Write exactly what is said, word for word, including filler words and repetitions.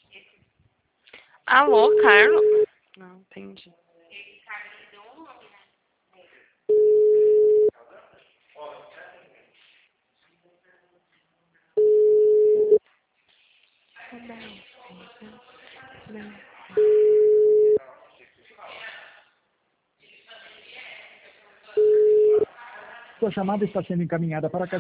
Alô, Carlos? Não, entendi. Sua chamada está sendo encaminhada para a